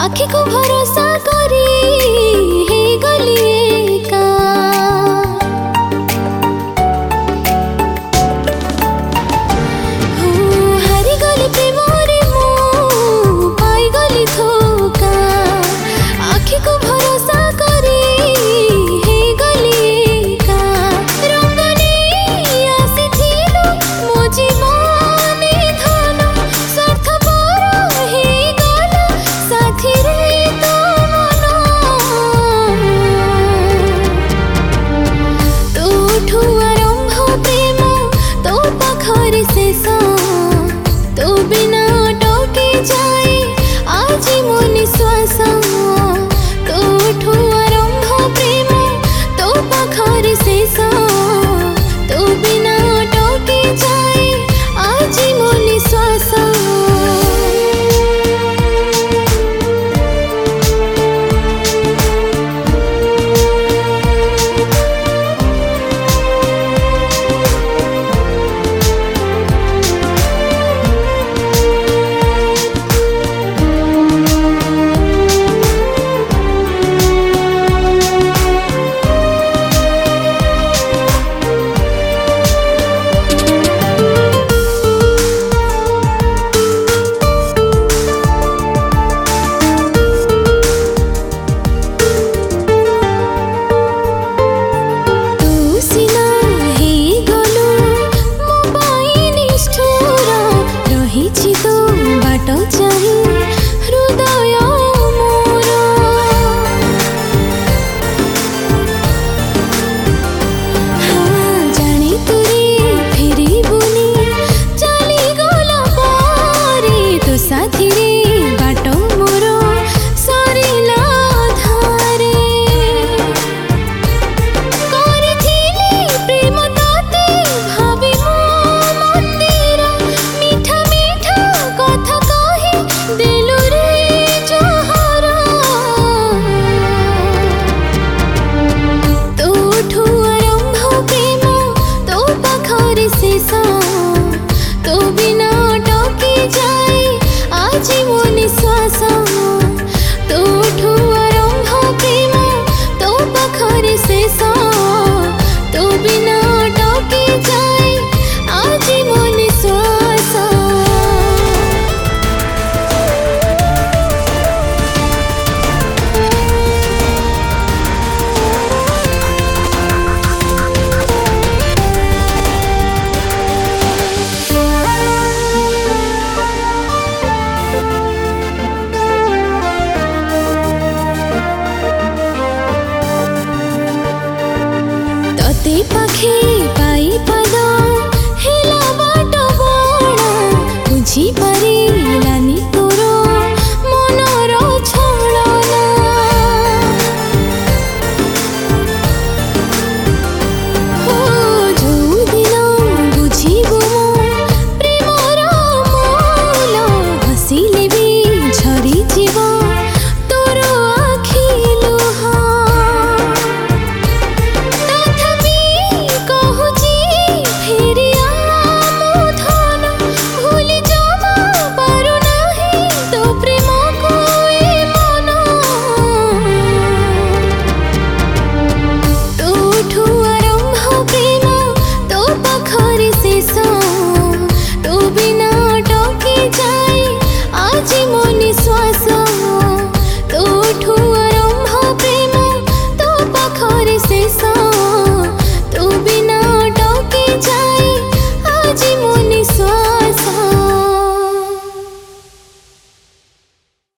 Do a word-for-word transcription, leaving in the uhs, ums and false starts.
आखि को भरोसा करी हे गली एका हो हारी गली प्रेमरे मु पाई गली धोका आखि को भरोसा करी हे गली एका रंग नहीं आसीथिलु मो जीवने धन स्वार्थपर हे गला साथी रे तो मन तोठु आरंभ प्रेम तो पाखरे शेष तो बिना अटके जाए आज मो निश्वास तोठु आरंभ प्रेम तो पाखरे शेष तो बिना अटके जाए आज मो निश्वास पाखे पाई पद हेला बाट बण बुझी पारिलानी तो